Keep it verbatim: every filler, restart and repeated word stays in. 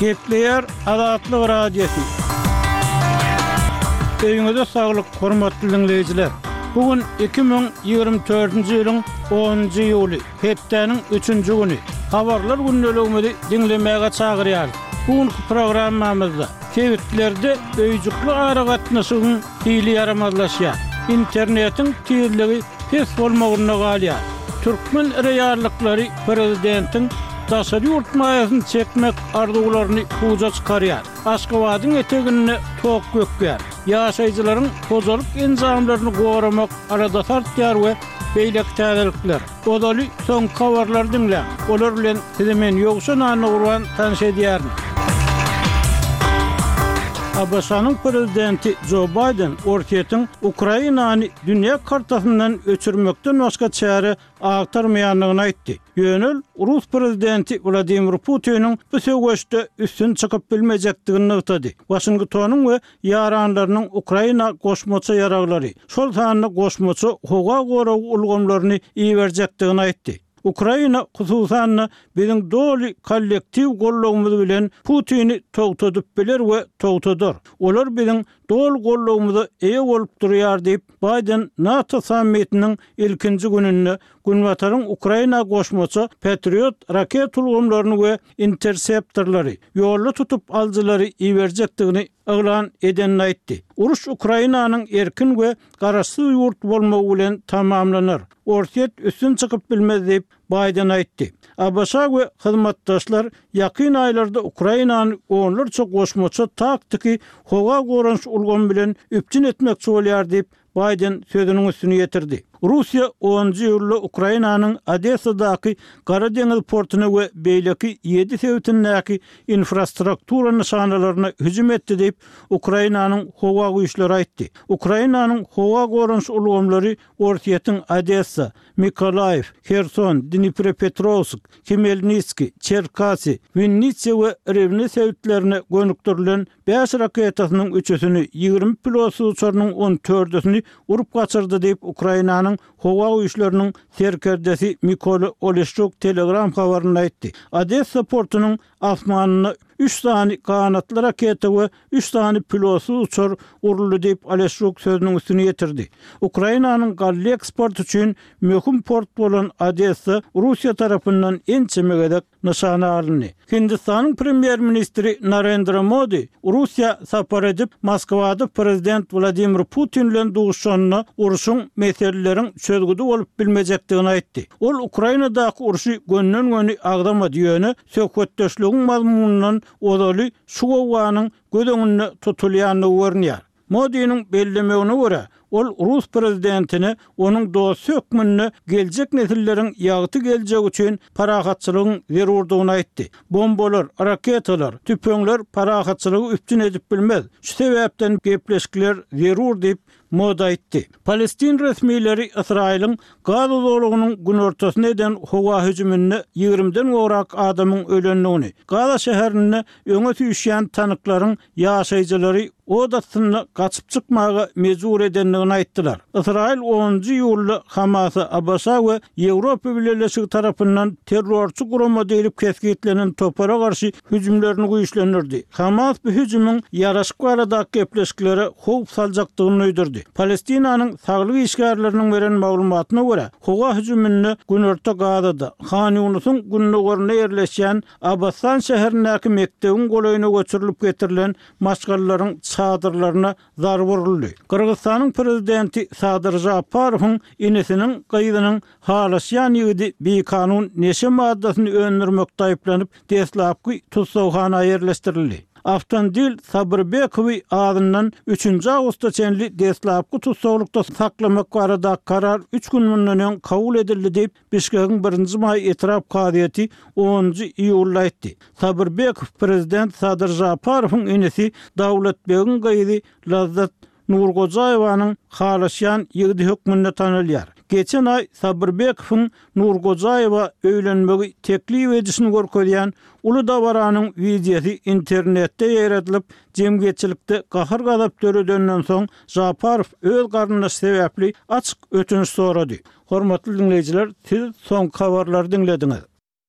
Kepler Adatlyk radiosu. Öýüňizde saglyk, hormatly dinleýijiler. Bugün iki bin ýygrimi dördünji ýylyň onunjy ýuly, hepdeniň üçünji güni. Habarlar günnelegimizi dinlemäge çagyrýar. Bugünkü programmamyzda Tewittlerde öýjükli aragatnaşygyň hili yaramazlaşýar. İnternetiň tezligi pes bolmagyna galýar. Türkmen reýarlyklary prezidentiň daşary ýurtmaýasyny çekmek arzuwlaryny puja çykarýar. Aşgabatyň etegine tok gökýär. Ýaşaýjylaryň tozalyk enzamlaryny goramak arada tartýar we beýlek täzelikler. Odaly soň habarlar dinle. Olar bilen sizimen ýogşan urwan tanış edýär. Abasanyň prezidenti Joe Biden ortaýatyň Ukrainany dünýä kartasyndan öçürmekden başga çäre agtarmaýanlygyny aýtdy. Ýönül Rus prezidenti Vladimir Putin'in bu söwgeçde üstün çykyp bilmejekdigini ýetdi. Washingtonyň we ýaranlarynyň Ukraina goşmaça ýaraglary şol sanyny goşmaça hoga goraw ulgamlaryny iýerjekdigini aýtdy. Ukraina hususan biziň doly kollektiv gollawymyz bilen Putin'i togtadyp biler we togtadyr. Olar biziň dol gollawymyza eýe bolup durýar diýip Biden NATO sammitiniň ilkinji gününde Günbataryň Ukraina goşmaça Patriot raket ulgamlaryny we interceptorlary ýolly tutup aljylary iýerjekdigini elan edenini aýtdy. Uruş Ukrainanyň erkin we garaşsyz ýurt bolmagy bilen tamamlanar. Ortaýat üstün çykyp bilmez diýip Biden aýtdy. A B S we hyzmatdaşlar ýakyn aýlarda Ukrainanyň onlarça goşmaça taktiki hoga goranç ulgam bilen üpçün etmekçi bolýar diýip Biden sözüniň üstüne ýetirdi. Russiýa onunjy ýylda Ukrainanyň Odessadaky Gara deňiz portuny we beýleki ýedi sewtindäki infrastruktura nişanalaryna hüjüm etdi diýip Ukrainanyň howa güýçleri aýtdy. Ukrainanyň howa goranç ulgamlary ortaýatyň Odessa, Mykolaýew, Kherson, Dnipropetrovsk, Khmelnytski, Cherkasy, Vinnytsia we Rivne sewtlerine gönükdirilen beş raketasynyň üçüsini ýygrimi pilotsuz uçarynyň on dördüsini urup gaçyrdy diýip Ukrainanyň howa güýçleriniň serkerdesi Mykola Oleshchuk telegram habaryny aýtdy. Odessa portunyň asmanyny üç tane kanatly raketa we üç tane pilotsuz uçar uruldy diýip Oleshchuk sözüniň üstüne ýetirdi. Ukrainanyň gally eksport üçin möhüm port bolan Odessa Russiýa tarapyndan en çemegedek nişana alındy. Hindistanyň premier ministri Narendra Modi Russiýa sapar edip Moskwada prezident Vladimir Putin bilen duguşanyna uruşyň meseleleriň çözgüdi bolup bilmejekdigini aýtdy. Ol Ukrainadaky uruşy gönnen göni agdama diýeni söhbetdeşligiň mazmunundan odaly şu gowanyň gödeňine tutulýanyny görnýär. Modi'nin bellemegine göre ol Rus prezidentini onun dost hökmünde gelecek nesillerin ýagty geljegi üçin parahatçylygyň zerurdygyny aýtdy. Bombalar, raketalar, tüpeňler parahatçylygy üpçün edip bilmez. Şu sebäpden gepleşikler zerur diýip Moda aýtdy. Palestin resmileri Israýlyň Gaza zolugynyň gün ortasyna eden howa hüjümine ýygriminden gorak adamyň ölenligini, Gaza şäherine öňe süýşýän tanyklaryň ýaşaýjylary odasyny gaçyp çykmagy mejbur edenligini aýtdylar. Israýl onunjy ýylda Hamasy A B S we Ýewropa Birleşigi tarapyndan terrorçy gurama diýilip kesgitlenen topara garşy hüjümlerini güýçlendirdi. Hamas bu hüjümüň ýaraşyk baradaky gepleşikleri howp saljakdygyny öýdirdi. Palestinanyň saglyk işgärleriniň beren maglumatyna görä, howa hüjümini günorta Gazada, Han Yunusyň günlegärine ýerleşýän Abbassan şäherindäki mekdebiň golaýyna göçürilip getirilen maşgallaryň çadırlaryna zar vuruldy. Kyrgyzstanyň prezidenti Sadyr Japarowyň inesiniň gyýdynyň halaşýan ýygy bir kanun neşe maddasyny öndürmekde aýplanyp Deslapky tutsawhana ýerleşdirildi. Avtandil Sabrbekowy adından üçünji awgustda çenli Deslapky tutsawlykda saklamak barada karar üç gün mundan kabul edildi diýip Bişkekiň birinji may etrap kaziýeti onunjy iýulda aýtdy. Sabrbekow prezident Sadyr Japarowyň enesi Dawlatbegiň gyýdy Lazzat Nurgojaýewanyň halaşýan ýygy hökmünde tanylýar. Geçen ay Sabrbekowyň Nurgojaýewa öýlenmegi teklip edişini görkezýän Uly Dawaranyň wideosy internetde ýeredilip, jemgyýetçilikde gahyr gazap törödenden soň Japarow öz garnyşy sebäpli açyk ötünç sorady. Hormatly dinleýijiler, siz soň habarlary dinlediňiz.